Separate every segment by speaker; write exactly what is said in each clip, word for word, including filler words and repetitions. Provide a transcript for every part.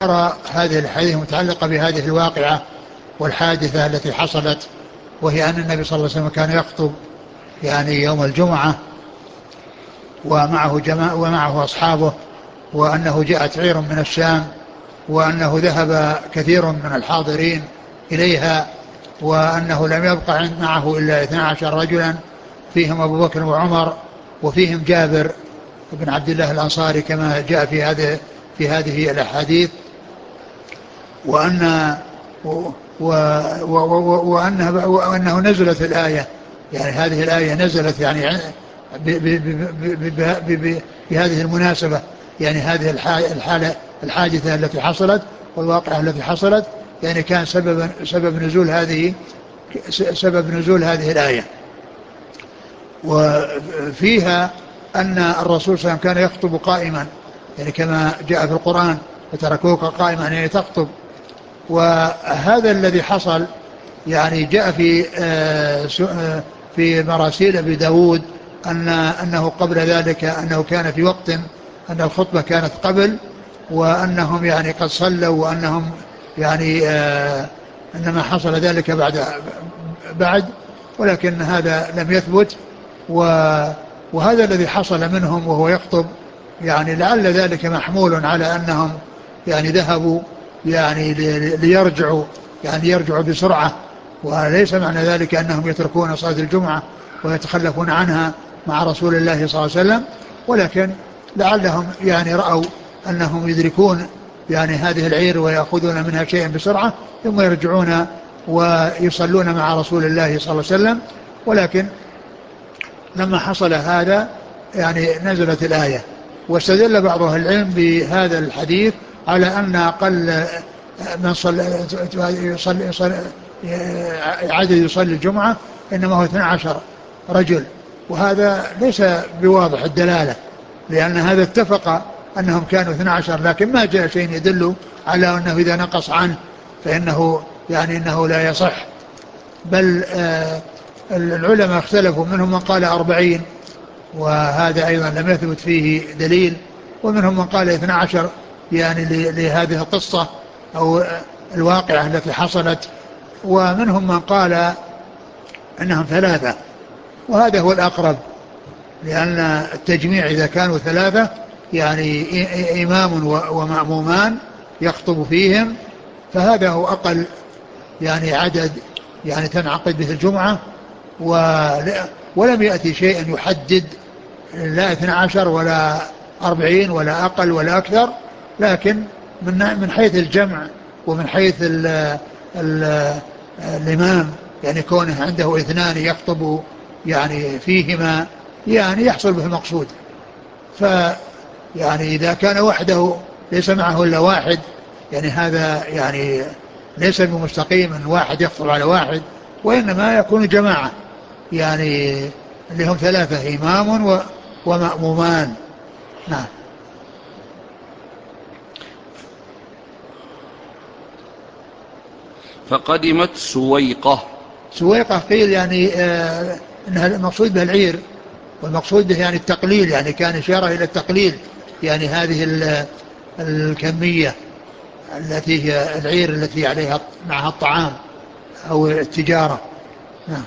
Speaker 1: أرى هذه الحديث متعلقة بهذه الواقعة والحادثة التي حصلت، وهي أن النبي صلى الله عليه وسلم كان يخطب يعني يوم الجمعة ومعه جماعة ومعه أصحابه، وأنه جاءت عير من الشام، وأنه ذهب كثير من الحاضرين إليها، وأنه لم يبقى معه إلا اثنا عشر رجلا، فيهم أبو بكر وعمر، وفيهم جابر بن عبد الله الأنصاري كما جاء في هذه في هذه الأحاديث، وأن و و و و وأنه, وأنه نزلت الآية، يعني هذه الآية نزلت يعني بهذه المناسبة، يعني هذه الحالة الحادثة التي حصلت والواقعة التي حصلت، يعني كان سبب سبب نزول هذه سبب نزول هذه الآية. وفيها أن الرسول صلى الله عليه وسلم كان يخطب قائما، يعني كما جاء في القرآن فتركوك قائما يعني تخطب. وهذا الذي حصل يعني جاء في في مراسيل أبي داود أن أنه قبل ذلك أنه كان في وقت أن الخطبة كانت قبل، وأنهم يعني قد صلوا، وأنهم يعني إنما حصل ذلك بعد بعد ولكن هذا لم يثبت. وهذا الذي حصل منهم وهو يخطب يعني لعل ذلك محمول على أنهم يعني ذهبوا يعني ليرجعوا يعني يرجعوا بسرعة، وليس معنى ذلك أنهم يتركون صلاة الجمعة ويتخلفون عنها مع رسول الله صلى الله عليه وسلم، ولكن لعلهم يعني رأوا أنهم يدركون يعني هذه العير ويأخذون منها شيئا بسرعة ثم يرجعون ويصلون مع رسول الله صلى الله عليه وسلم. ولكن لما حصل هذا يعني نزلت الآية، واستدل بعض أهل العلم بهذا الحديث على أن أقل من صلى يصلي يصلي عدد يصلي الجمعة إنما هو اثنا عشر رجل، وهذا ليس بواضح الدلالة، لأن هذا اتفق أنهم كانوا اثنا عشر، لكن ما جاء شيء يدل على أنه إذا نقص عنه فإنه يعني إنه لا يصح. بل آه العلماء اختلفوا، منهم من قال أربعين وهذا أيضا لم يثبت فيه دليل، ومنهم من قال اثنا عشر يعني لهذه القصة أو الواقعة التي حصلت، ومنهم من قال أنهم ثلاثة، وهذا هو الأقرب، لأن التجميع إذا كانوا ثلاثة يعني إمام ومأمومان يخطب فيهم، فهذا هو أقل يعني عدد يعني تنعقد به الجمعة، ولم يأتي شيء يحدد لا اثنا عشر ولا أربعين ولا أقل ولا أكثر، لكن من من حيث الجمع ومن حيث ال ال الإمام يعني كونه عنده اثنان يخطب يعني فيهما يعني يحصل به المقصود. فيعني إذا كان وحده ليس معه إلا واحد يعني هذا يعني ليس بمستقيم أن واحد يخطب على واحد، وإنما يكون جماعة يعني اللي هم ثلاثة إمام ومأمومان. نعم.
Speaker 2: فقدمت سويقة.
Speaker 1: سويقة قيل يعني آه إنها المقصود به العير، والمقصود به يعني التقليل، يعني كان إشارة إلى التقليل، يعني هذه الكمية التي هي العير التي عليها معها الطعام أو التجارة. نعم.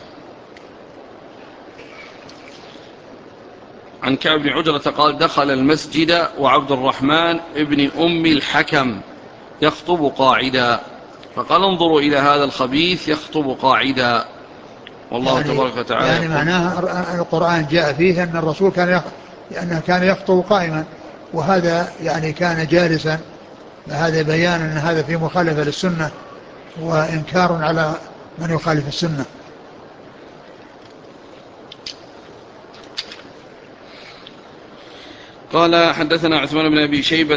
Speaker 2: عن كعب بن عجرة قال دخل المسجد وعبد الرحمن ابن أم الحكم يخطب قاعدا، فقال انظروا إلى هذا الخبيث يخطب قاعدا، والله
Speaker 1: يعني
Speaker 2: تبارك وتعالى
Speaker 1: يعني
Speaker 2: يقول
Speaker 1: معناه القرآن جاء فيه أن الرسول كان يخ... أنه كان يخطب قائما، وهذا يعني كان جالسا، هذا بيان أن هذا في مخالفة للسنة وإنكار على من يخالف السنة.
Speaker 2: قال حدثنا عثمان بن أبي شيبة